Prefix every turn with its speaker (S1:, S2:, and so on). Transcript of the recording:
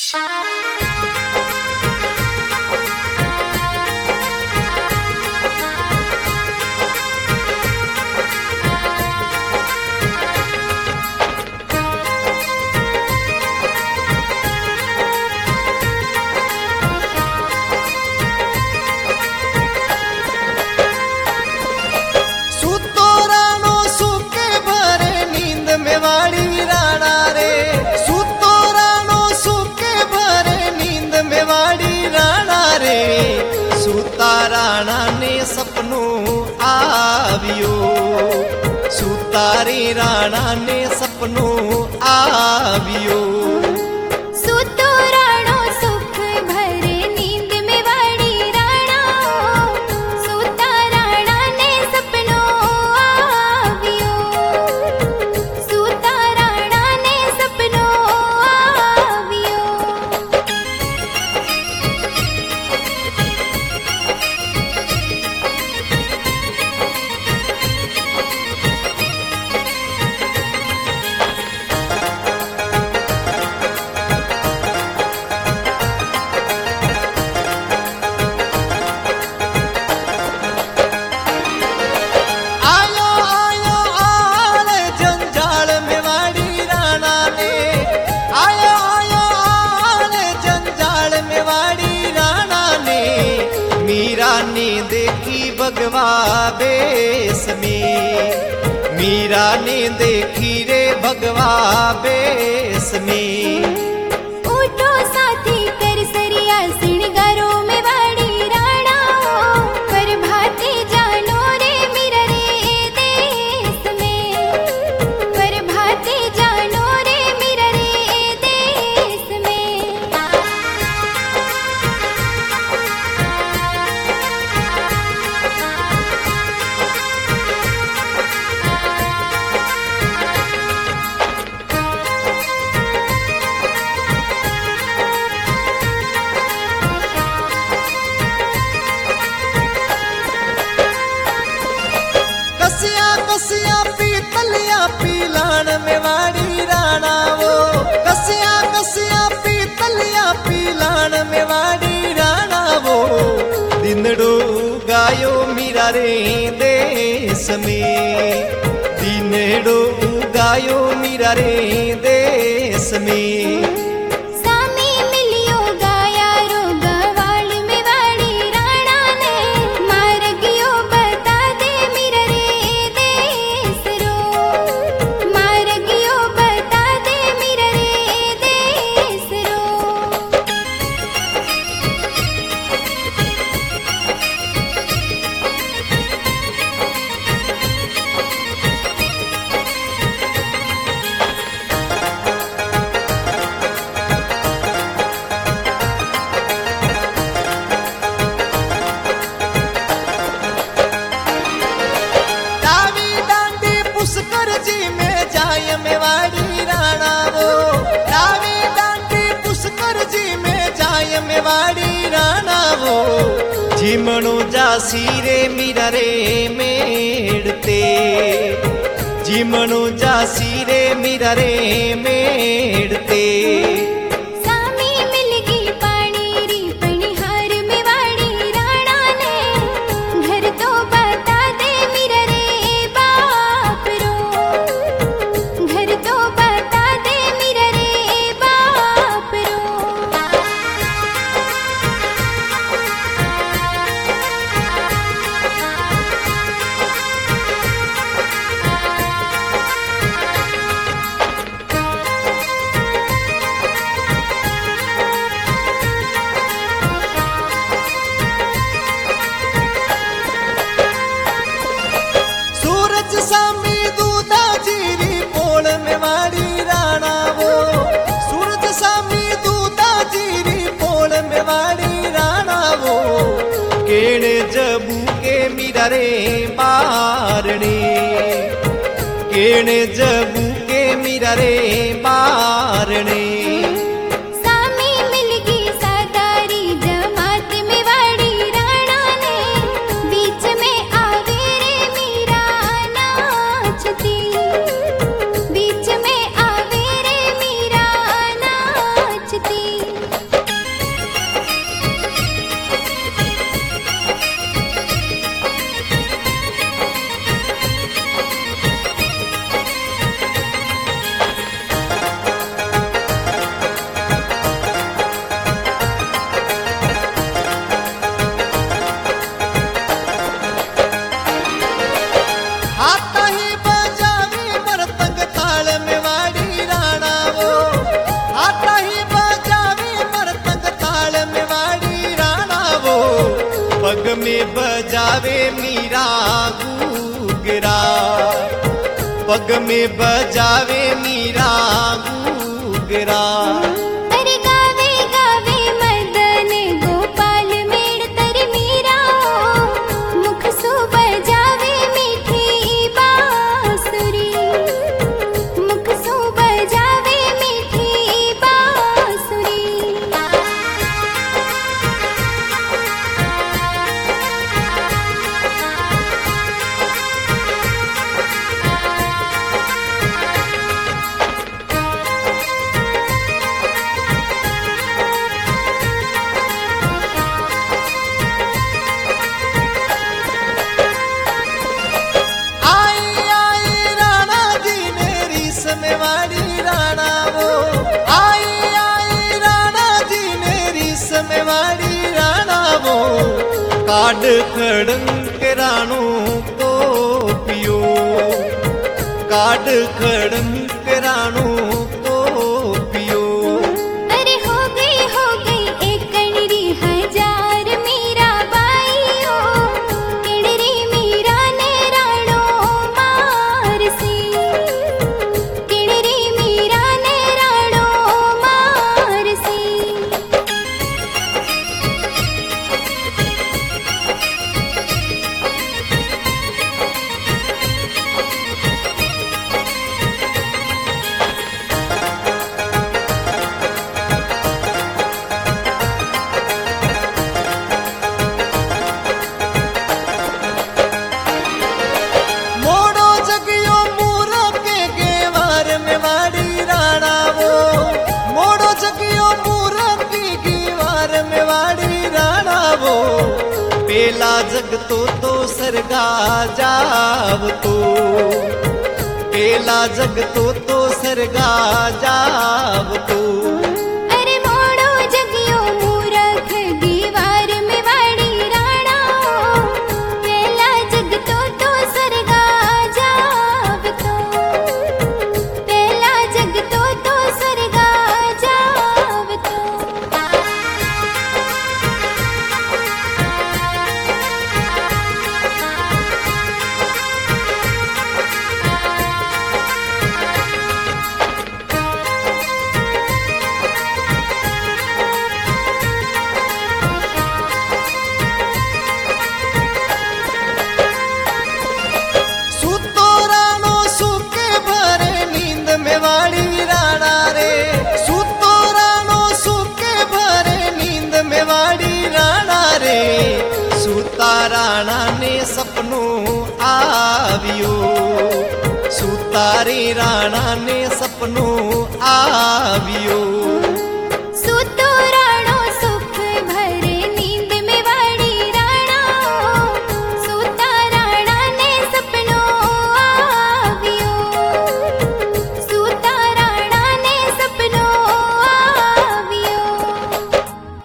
S1: राणा ने सपनों आवियो, सुतारी राणा ने सपनों आवियो।
S2: सुतो राणो सुख भरे नींद में वाड़ी राणा, सुता राणा ने सपनों आवियो, सुता राणा ने सपनों आवियो। मीरा ने देखी भगवा बेस में, मीरा ने देखी रे भगवा बेस में। उठो साथी कर सरिया सिणगारो में वाड़ी राणा, पर भाते जानो रे मीरा रे देश में, पर भाते जानो रे मीरा रे देश में।
S1: कसिया पीतलिया पीलान में वाड़ी राणा वो, कसिया पीतलिया पीलान में वाड़ी राणा वो। दिनड़ो गायो मीरा रे देश में, दिनड़ो गायो मीरा रे देश में।
S2: सामी मिलियो गाया रो गवाल में वाड़ी राणा ने, मार गियो बता दे मीरा रे देश रो, मार गियो बता दे मीरा रे देश रो।
S1: पुष्कर जी में जाय मेवाड़ी राणा वो, रावी डांडी पुष्कर जी में जाय मेवाड़ी राणा वो। झिमणो जासी रे मीरा रे मेड़ते, झिमणो जासी रे मीरा रे मेड़ते।
S2: सामी मिल गई पानी री पनिहार में वाड़ी राणा ने, घर तो बता दे मीरा रे बाप रो, घर तो बता दे मीरा रे बाप रो।
S1: सूरज सामी दूधा जीरी पोल में वाड़ी राणा वो, सूरज सामी दूधा जीरी पोल में वाड़ी राणा वो। केणे जबू के मीरा रे बारणे, केणे जबू के मीरा रे बारणे।
S2: सामी मिल गई सादारी जमात में वाड़ी राणा ने, बीच में आवे रे मीरा नाचती, बीच में आवे रे मीरा नाचती।
S1: बजावे मीरा घूघरा, पग में बजावे मीरा घूघरा।
S2: अरे गावे गावे मदन गोपाल मेड़ तर मीरा, मुख सु बजावे मीठी बांसुरी, मुख सु बजावे मीठी बांसुरी।
S1: मेवाड़ी राणा वो आई आई राणा जी मेरी समेवाड़ी राणा वो, काड खड़ंग राणो को पियो, काड खड़ंग राणो को पियो।
S2: अरे हो गई एक कणरी हजार मीरा बाईओ, किणरी मीरा ने राणो मारसी, किणरी मीरा ने राणो मारसी।
S1: मोड़ो जगियो मूरा के गेवार मेवाड़ी राणा वो, मोड़ो जगियो मूरा के गेवार मेवाड़ी राणा वो। पेला जग तो सरगा जाव तो, पेला जग तो सरगा जाव तो।
S2: अरे मोड़ो जगियो मूरख दीवार में वाड़ी राणा, पेला जग तो सरगा जाव तो, पेला जग तो सरगा जाव तो।
S1: सुतो राणो सुके भरे नींद मेवाड़ी राणा रे, सुतो राणो सुके भरे नींद मेवाड़ी राणा रे। सुता राणा ने सपनों आवियो, सुतारे राणा ने सपनों आवियो।